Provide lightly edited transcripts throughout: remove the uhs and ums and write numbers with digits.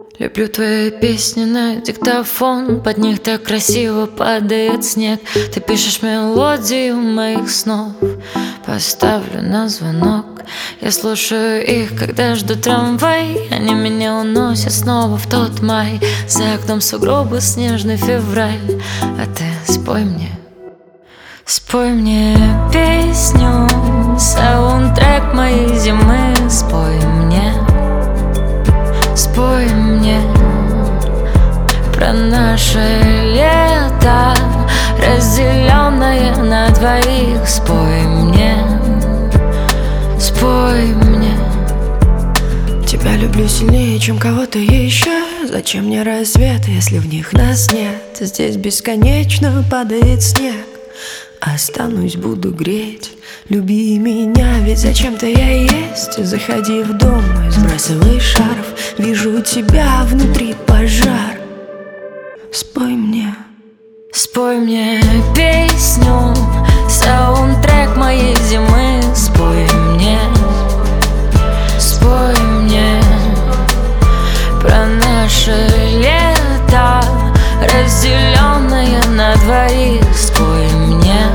Люблю твои песни на диктофон, под них так красиво падает снег. Ты пишешь мелодию моих снов, поставлю на звонок. Я слушаю их, когда жду трамвай. Они меня уносят снова в тот май. За окном сугробы, снежный февраль. А ты спой мне песню, саундтрек моей зимы. Спой мне про наше лето, разделенное на двоих. Спой мне. Тебя люблю сильнее, чем кого-то еще. Зачем мне рассветы, если в них нас нет? Здесь бесконечно падает снег. Останусь, буду греть. Люби меня, ведь зачем-то я есть. Заходи в дом мой, сбрасывай шарф. Вижу тебя внутри пожар. Спой мне песню, саундтрек моей зимы. Спой мне про наше лето, разделенное на двоих. Спой мне.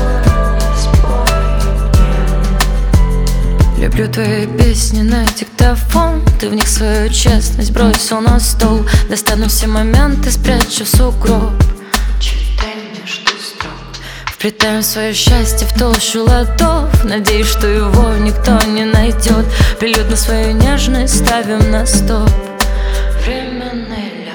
Люблю твои песни на диктофон. Ты в них свою честность бросил на стол. Достану все моменты, спрячу в сугроб. Читай между строк. Вплетаем свое счастье в толщу ладов. Надеюсь, что его никто не найдет. Прилюдно свою нежность ставим на стоп. Временный лед.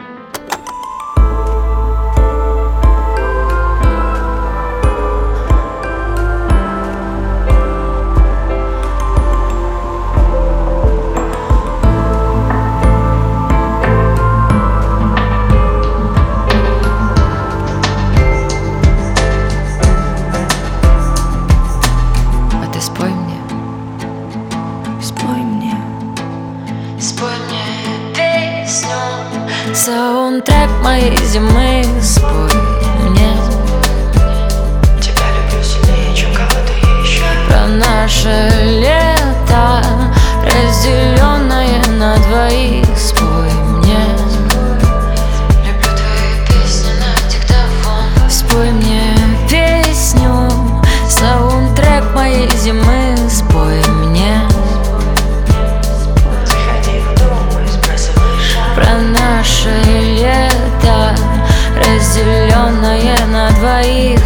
Спой мне песню, саундтрек моей зимы. Спой мне. Тебя люблю сильнее, чем кого-то еще. Про наше лето, разделенное на двоих. Спой мне. Люблю твои песни на диктофон. Спой мне песню, саундтрек моей зимы. Спой мне. Про наше лето, разделенное на двоих.